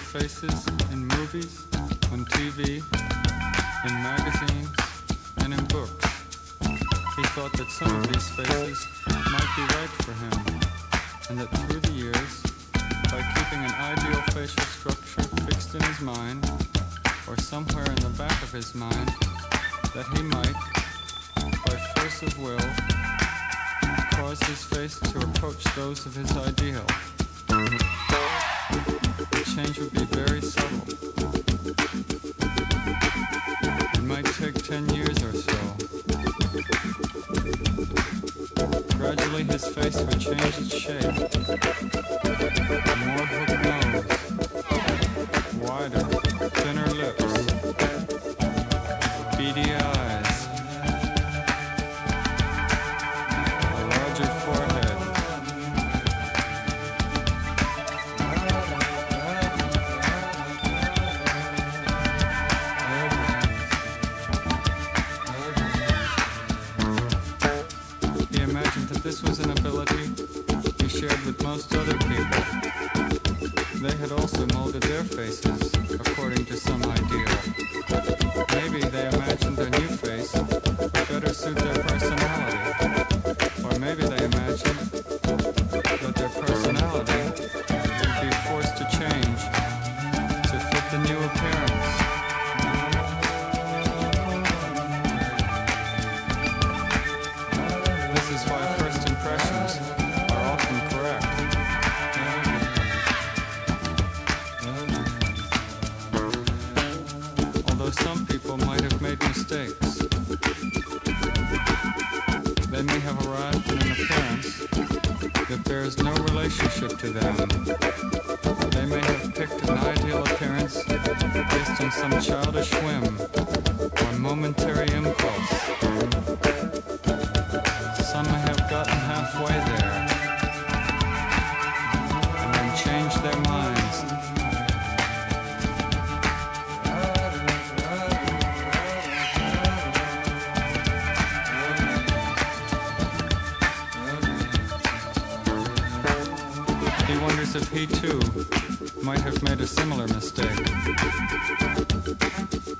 faces in movies, on TV, in magazines, and in books. He thought that some of these faces might be right for him, and that through the years, by keeping an ideal facial structure fixed in his mind, or somewhere in the back of his mind, that he might, by force of will, cause his face to approach those of his ideal. The change would be very subtle. It might take 10 years or so. Gradually his face would change its shape. More hooked nose, wider, thinner lips, beady eyes, a larger forehead. He imagined that this was an ability he shared with most other people. They had also molded their faces according to some ideal. Maybe they imagined their new face would better suit their personality. Or maybe they imagined that their personality would be forced to change to fit the new appearance. This is why first impressions are often correct. Although some people might have made mistakes. They may have arrived at an appearance that bears no relationship to them. They may have picked an ideal appearance based on some childish whim or momentary impulse. Some may have gotten halfway there and then changed their minds. He wonders if he too might have made a similar mistake.